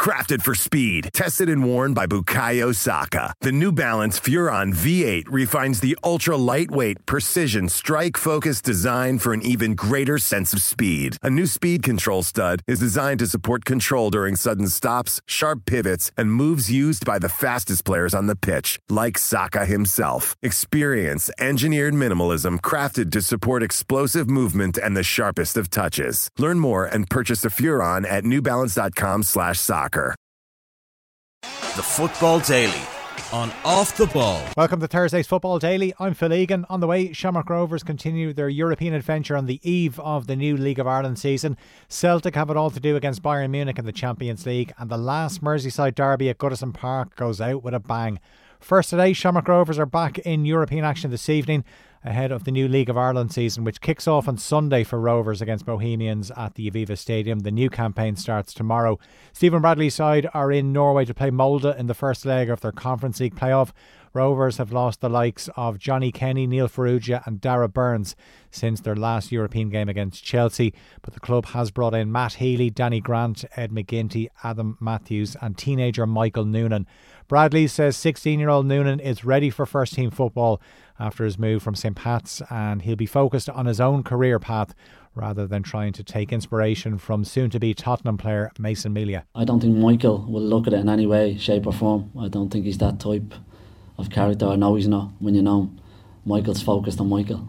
crafted for speed. Tested and worn by Bukayo Saka. The New Balance Furon V8 refines the ultra-lightweight, precision, strike-focused design for an even greater sense of speed. A new speed control stud is designed to support control during sudden stops, sharp pivots, and moves used by the fastest players on the pitch, like Saka himself. Experience engineered minimalism crafted to support explosive movement and the sharpest of touches. Learn more and purchase a Furon at newbalance.com/soccer. The Football Daily on Off the Ball. Welcome to Thursday's Football Daily. I'm Phil Egan. On the way, Shamrock Rovers continue their European adventure on the eve of the new League of Ireland season. Celtic have it all to do against Bayern Munich in the Champions League, and the last Merseyside derby at Goodison Park goes out with a bang. First today, Shamrock Rovers are back in European action this evening ahead of the new League of Ireland season, which kicks off on Sunday for Rovers against Bohemians at the Aviva Stadium. The new campaign starts tomorrow. Stephen Bradley's side are in Norway to play Molde in the first leg of their Conference League playoff. Rovers have lost the likes of Johnny Kenny, Neil Farrugia and Dara Burns since their last European game against Chelsea, but the club has brought in Matt Healy, Danny Grant, Ed McGinty, Adam Matthews and teenager Michael Noonan. Bradley says 16-year-old Noonan is ready for first team football after his move from St Pat's, and he'll be focused on his own career path rather than trying to take inspiration from soon-to-be Tottenham player Mason Melia. I don't think Michael will look at it in any way, shape or form. I don't think he's that type of character. I know he's not when you know him. Michael's focused on Michael.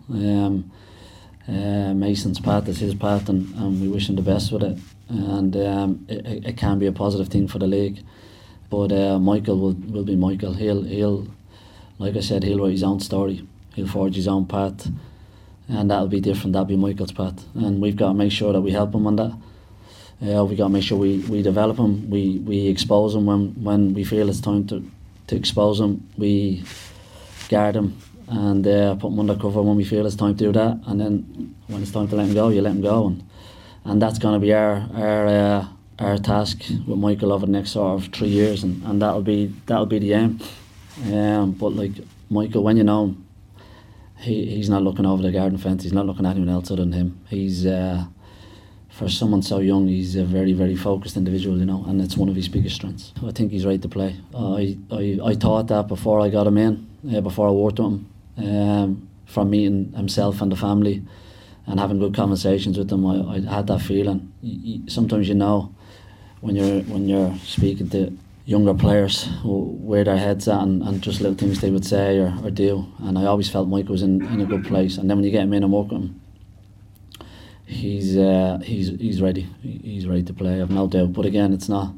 Mason's path is his path, and we wish him the best with it. And it can be a positive thing for the league. But Michael will be Michael. He'll, like I said, he'll write his own story. He'll forge his own path, and that'll be different. That'll be Michael's path, and we've got to make sure that we help him on that. We've got to make sure we develop him. We expose him when we feel it's time to expose him. We guard him and put him under cover when we feel it's time to do that. And then when it's time to let him go, you let him go. And that's going to be our task with Michael over the next sort of 3 years, and that'll be the aim. But like Michael, when you know him, he's not looking over the garden fence. He's not looking at anyone else other than him. He's for someone so young, he's a very, very focused individual, you know, and it's one of his biggest strengths. I think he's right to play. I thought that before I got him in, before I worked with him, from meeting himself and the family and having good conversations with him. I had that feeling. Sometimes you know when you're speaking to younger players where their heads at and just little things they would say or do, and I always felt Mike was in a good place. And then when you get him in and work with him, he's ready. He's ready to play, I've no doubt. But again, it's not.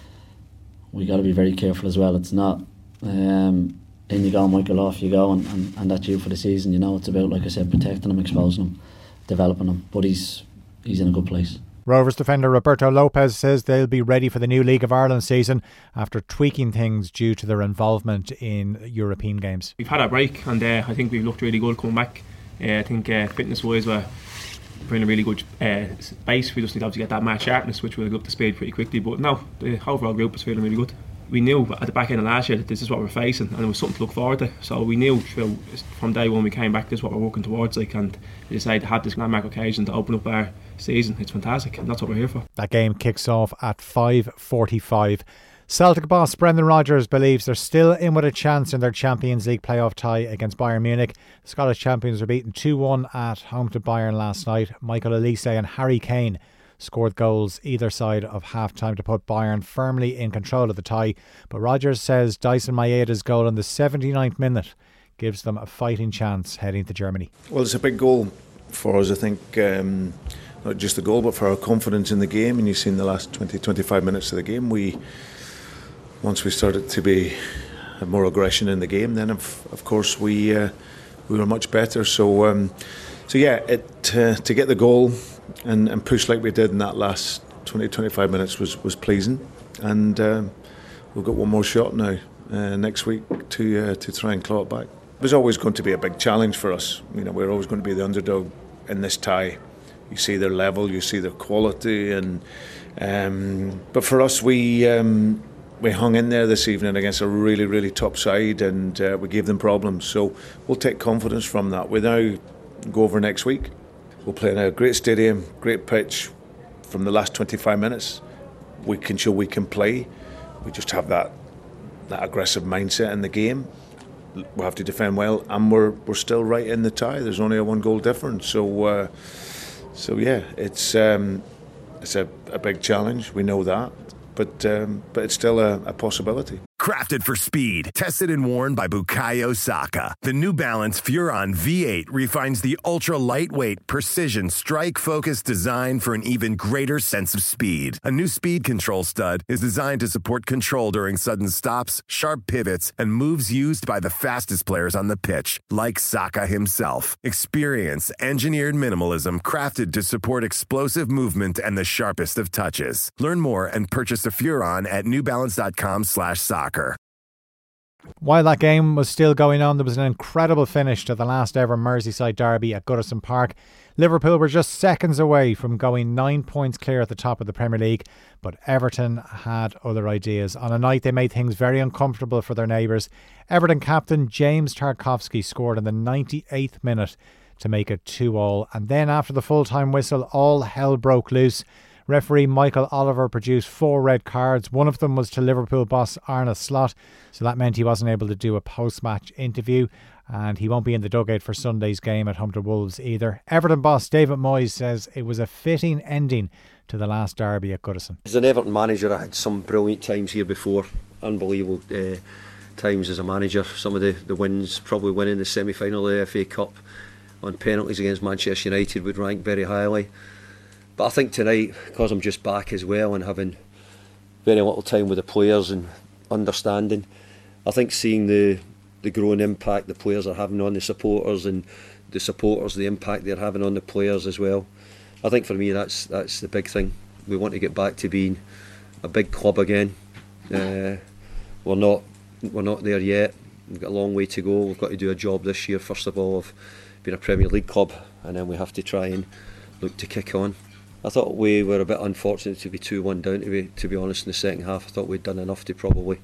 We got to be very careful as well. It's not. In you go, Michael, off you go, and that's you for the season. You know, it's about, like I said, protecting him, exposing him, developing him. But he's in a good place. Rovers defender Roberto Lopez says they'll be ready for the new League of Ireland season after tweaking things due to their involvement in European games. We've had a break, and I think we've looked really good coming back. I think fitness-wise we're in a really good base. We just need to obviously get that match sharpness, which will go up to speed pretty quickly. But no, the overall group is feeling really good. We knew at the back end of last year that this is what we're facing, and it was something to look forward to. So we knew from day one we came back, this is what we're working towards. And we decided to have this landmark occasion to open up our season. It's fantastic, and that's what we're here for. That game kicks off at 5:45. Celtic boss Brendan Rodgers believes they're still in with a chance in their Champions League playoff tie against Bayern Munich. The Scottish champions were beaten 2-1 at home to Bayern last night. Michael Olise and Harry Kane scored goals either side of half-time to put Bayern firmly in control of the tie. But Rodgers says Dyson Maeda's goal in the 79th minute gives them a fighting chance heading to Germany. Well, it's a big goal for us, I think. Not just the goal, but for our confidence in the game. And you've seen the last 20-25 minutes of the game. Once we started to have more aggression in the game, then of course we were much better. So yeah, to get the goal and push like we did in that last 20-25 minutes was pleasing. And we've got one more shot now next week to try and claw it back. It was always going to be a big challenge for us. You know, we're always going to be the underdog in this tie. You see their level, you see their quality, and but for us, we hung in there this evening against a really, really top side, and we gave them problems. So we'll take confidence from that. We now go over next week. We'll play in a great stadium, great pitch from the last 25 minutes. we can show we can play. We just have that aggressive mindset in the game. We have to defend well, and we're still right in the tie. There's only a 1 goal difference. So yeah, it's a big challenge. We know that, but it's still a possibility. Crafted for speed, tested and worn by Bukayo Saka. The New Balance Furon V8 refines the ultra-lightweight, precision, strike-focused design for an even greater sense of speed. A new speed control stud is designed to support control during sudden stops, sharp pivots, and moves used by the fastest players on the pitch, like Saka himself. Experience engineered minimalism crafted to support explosive movement and the sharpest of touches. Learn more and purchase a Furon at newbalance.com/soccer. While that game was still going on, there was an incredible finish to the last ever Merseyside derby at Goodison Park. Liverpool were just seconds away from going 9 points clear at the top of the Premier League, but Everton had other ideas. On a night they made things very uncomfortable for their neighbours. Everton captain James Tarkowski scored in the 98th minute to make it 2-2, and then after the full-time whistle, all hell broke loose. Referee Michael Oliver produced 4 red cards. One of them was to Liverpool boss Arne Slot, so that meant he wasn't able to do a post-match interview, and he won't be in the dugout for Sunday's game at home to Wolves either. Everton boss David Moyes says it was a fitting ending to the last derby at Goodison. As an Everton manager, I had some brilliant times here before, unbelievable times as a manager. Some of the wins, probably winning the semi-final of the FA Cup on penalties against Manchester United would rank very highly. But I think tonight, because I'm just back as well and having very little time with the players and understanding, I think seeing the growing impact the players are having on the supporters, and the supporters the impact they're having on the players as well. I think for me that's the big thing. We want to get back to being a big club again. We're not there yet. We've got a long way to go. We've got to do a job this year, first of all, of being a Premier League club, and then we have to try and look to kick on. I thought we were a bit unfortunate to be 2-1 down, to be honest, in the second half. I thought we'd done enough to probably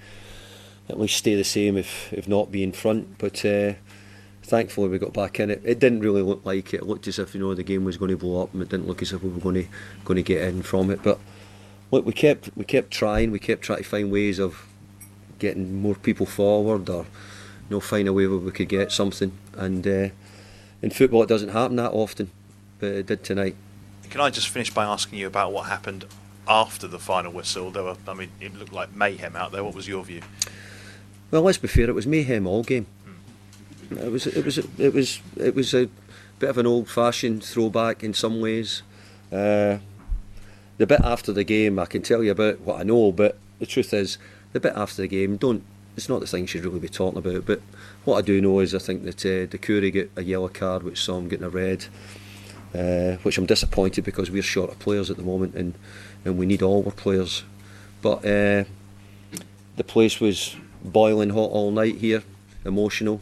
at least stay the same, if not be in front. But thankfully we got back in it. It didn't really look like it. It looked as if the game was going to blow up, and it didn't look as if we were going to get in from it. But look, we kept trying. We kept trying to find ways of getting more people forward, or find a way where we could get something. And in football it doesn't happen that often, but it did tonight. Can I just finish by asking you about what happened after the final whistle? It looked like mayhem out there. What was your view? Well, let's be fair. It was mayhem all game. It was a bit of an old-fashioned throwback in some ways. The bit after the game, I can tell you about what I know, but the truth is, the bit after the game, it's not the thing you should really be talking about. But what I do know is I think that Doucouré got a yellow card, which saw him getting a red. Which I'm disappointed, because we're short of players at the moment, and we need all our players. But the place was boiling hot all night here, emotional.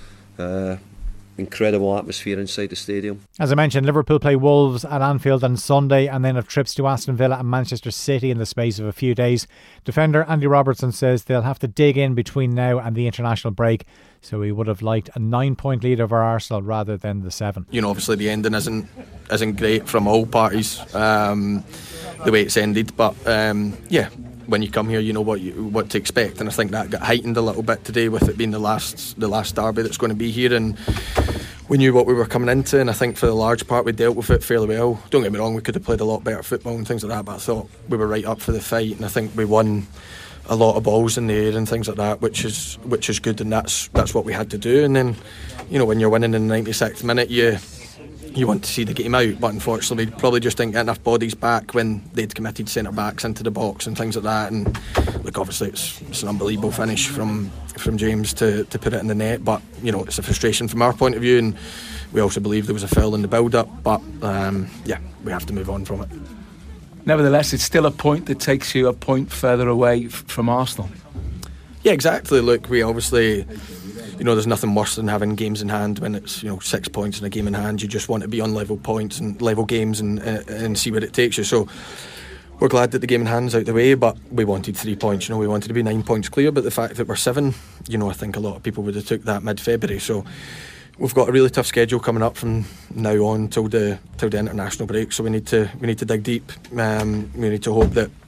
Incredible atmosphere inside the stadium. As I mentioned, Liverpool play Wolves at Anfield on Sunday, and then have trips to Aston Villa and Manchester City in the space of a few days. Defender Andy Robertson says they'll have to dig in between now and the international break, so he would have liked a 9-point lead over Arsenal rather than the 7. Obviously the ending isn't great from all parties, the way it's ended, but when you come here, you know what to expect, and I think that got heightened a little bit today with it being the last derby that's going to be here, and we knew what we were coming into, and I think for the large part we dealt with it fairly well. Don't get me wrong, we could have played a lot better football and things like that, but I thought we were right up for the fight, and I think we won a lot of balls in the air and things like that, which is good, and that's what we had to do. And then when you're winning in the 96th minute, you want to see the game out, but unfortunately we probably just didn't get enough bodies back when they'd committed centre backs into the box and things like that. And look, obviously it's an unbelievable finish from James to put it in the net, but it's a frustration from our point of view, and we also believe there was a foul in the build up, but we have to move on from it. Nevertheless, it's still a point that takes you a point further away from Arsenal. Yeah, exactly. Look, we obviously, there's nothing worse than having games in hand when it's 6 points in a game in hand. You just want to be on level points and level games and see where it takes you. So we're glad that the game in hand's out the way, but we wanted 3 points. We wanted to be 9 points clear, but the fact that we're 7, I think a lot of people would have took that mid-February. So we've got a really tough schedule coming up from now on till the international break. So we need to dig deep. We need to hope that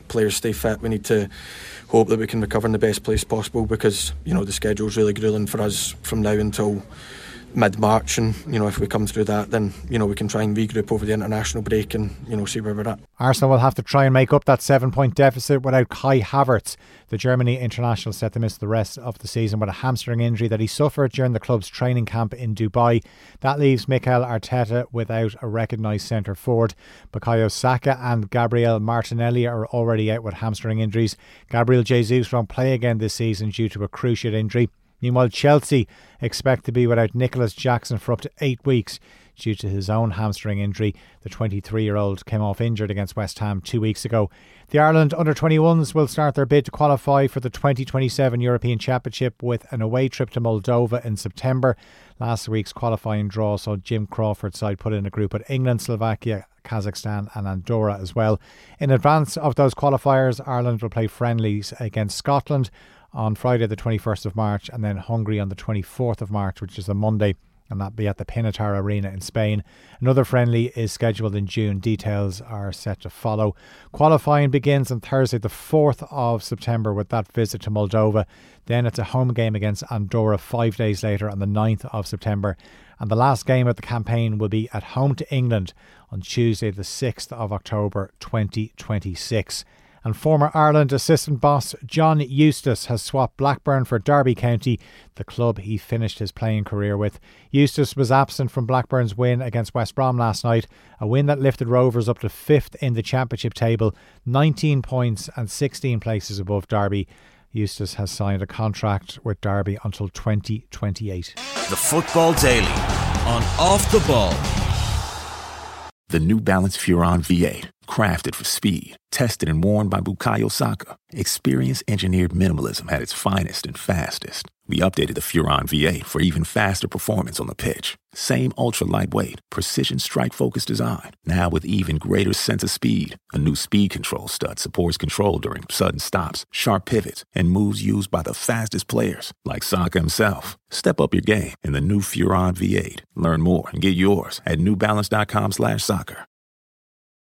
players stay fit. We need to hope that we can recover in the best place possible, because the schedule's really gruelling for us from now until mid-March, and if we come through that, then we can try and regroup over the international break and see where we're at. Arsenal will have to try and make up that 7-point deficit without Kai Havertz. The Germany international set to miss the rest of the season with a hamstring injury that he suffered during the club's training camp in Dubai. That leaves Mikel Arteta without a recognised centre forward. Bukayo Saka and Gabriel Martinelli are already out with hamstring injuries. Gabriel Jesus won't play again this season due to a cruciate injury. Meanwhile, Chelsea expect to be without Nicholas Jackson for up to 8 weeks due to his own hamstring injury. The 23-year-old came off injured against West Ham 2 weeks ago. The Ireland under-21s will start their bid to qualify for the 2027 European Championship with an away trip to Moldova in September. Last week's qualifying draw saw Jim Crawford's side put in a group with England, Slovakia, Kazakhstan and Andorra as well. In advance of those qualifiers, Ireland will play friendlies against Scotland on Friday the 21st of March and then Hungary on the 24th of March, which is a Monday, and that'll be at the Pinatar Arena in Spain. Another friendly is scheduled in June. Details are set to follow. Qualifying begins on Thursday the 4th of September with that visit to Moldova. Then it's a home game against Andorra 5 days later on the 9th of September. And the last game of the campaign will be at home to England on Tuesday the 6th of October 2026. And former Ireland assistant boss John Eustace has swapped Blackburn for Derby County, the club he finished his playing career with. Eustace was absent from Blackburn's win against West Brom last night, a win that lifted Rovers up to 5th in the championship table, 19 points and 16 places above Derby. Eustace has signed a contract with Derby until 2028. The Football Daily on Off the Ball. The New Balance Furon V8, crafted for speed, tested and worn by Bukayo Saka. Experience engineered minimalism at its finest and fastest. We updated the Furon V8 for even faster performance on the pitch. Same ultra-lightweight, precision strike-focused design. Now with even greater sense of speed. A new speed control stud supports control during sudden stops, sharp pivots, and moves used by the fastest players, like Saka himself. Step up your game in the new Furon V8. Learn more and get yours at newbalance.com/soccer.